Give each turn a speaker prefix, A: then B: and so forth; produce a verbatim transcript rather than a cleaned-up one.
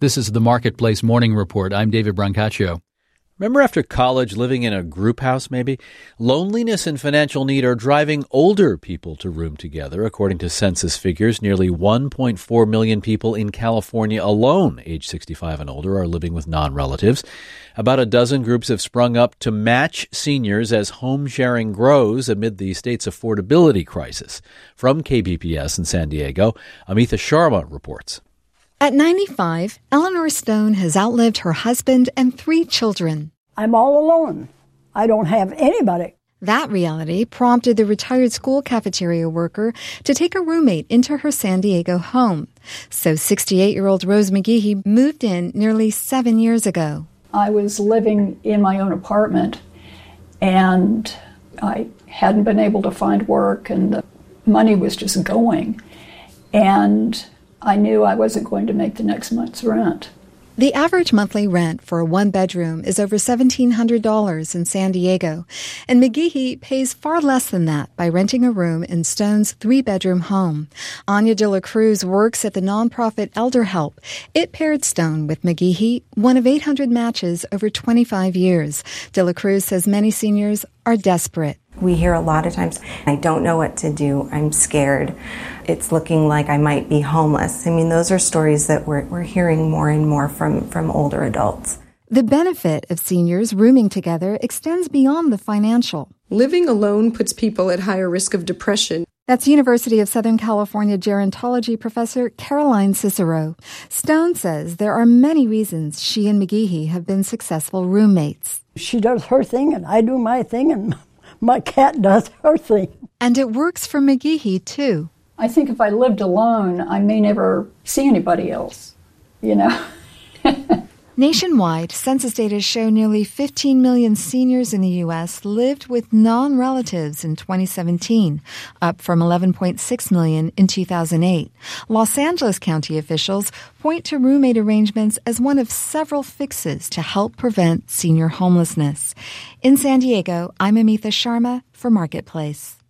A: This is the Marketplace Morning Report. I'm David Brancaccio.
B: Remember after college, living in a group house maybe? Loneliness and financial need are driving older people to room together. According to census figures, nearly one point four million people in California alone, age sixty-five and older, are living with non-relatives. About a dozen groups have sprung up to match seniors as home sharing grows amid the state's affordability crisis. From K B P S in San Diego, Amita Sharma reports.
C: At ninety-five, Eleanor Stone has outlived her husband and three children.
D: I'm all alone. I don't have anybody.
C: That reality prompted the retired school cafeteria worker to take a roommate into her San Diego home. So sixty-eight-year-old Rose McGehee moved in nearly seven years ago.
D: I was living in my own apartment, and I hadn't been able to find work, and the money was just going. And I knew I wasn't going to make the next month's rent.
C: The average monthly rent for a one-bedroom is over seventeen hundred dollars in San Diego, and McGehee pays far less than that by renting a room in Stone's three-bedroom home. Anya De La Cruz works at the nonprofit Elder Help. It paired Stone with McGehee, one of eight hundred matches over twenty-five years. De La Cruz says many seniors are desperate.
E: We hear a lot of times, I don't know what to do, I'm scared. It's looking like I might be homeless. I mean, those are stories that we're, we're hearing more and more from, from older adults.
C: The benefit of seniors rooming together extends beyond the financial.
F: Living alone puts people at higher risk of depression.
C: That's University of Southern California gerontology professor Caroline Cicero. Stone says there are many reasons she and McGehee have been successful roommates.
D: She does her thing, and I do my thing, and my cat does her thing.
C: And it works for McGehee, too.
D: I think if I lived alone, I may never see anybody else, you know.
C: Nationwide, census data show nearly fifteen million seniors in the U S lived with non-relatives in twenty seventeen, up from eleven point six million in two thousand eight. Los Angeles County officials point to roommate arrangements as one of several fixes to help prevent senior homelessness. In San Diego, I'm Amita Sharma for Marketplace.